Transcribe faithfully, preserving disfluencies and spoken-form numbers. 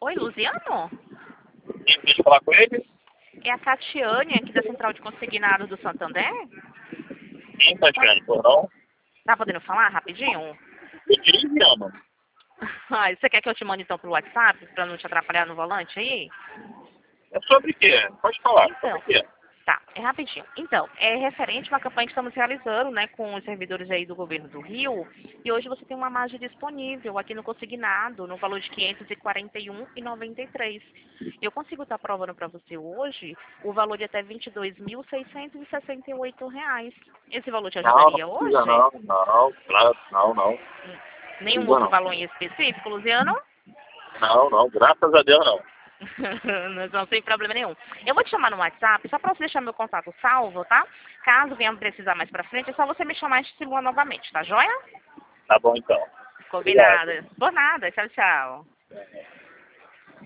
Oi, Luciano? Quem quer falar com ele? É a Catiane aqui da Central de Consignados do Santander? Quem tá tirando, por não? Tá podendo falar rapidinho? Eu te enviando. Ai, você quer que eu te mande então pro WhatsApp pra não te atrapalhar no volante aí? É sobre o quê? Pode falar, Então, sobre o quê? tá, é rapidinho. Então, é referente a uma campanha que estamos realizando, né, com os servidores aí do governo do Rio, e hoje você tem uma margem disponível aqui no consignado, no valor de quinhentos e quarenta e um reais e noventa e três centavos. Eu consigo estar provando para você hoje o valor de até vinte e dois mil seiscentos e sessenta e oito reais. Esse valor te Não, não ajudaria precisa hoje? não, não, claro, não, não. Hum, Nenhum Precisa outro não. valor em específico, Luciano? Não, não, graças a Deus não. Não, sem problema nenhum. Eu vou te chamar no WhatsApp, só para você deixar meu contato salvo, tá? Caso venha precisar mais pra frente, é só você me chamar e te simular novamente, tá joia? Tá bom então. Obrigado. Combinado. Por nada. Tchau, tchau.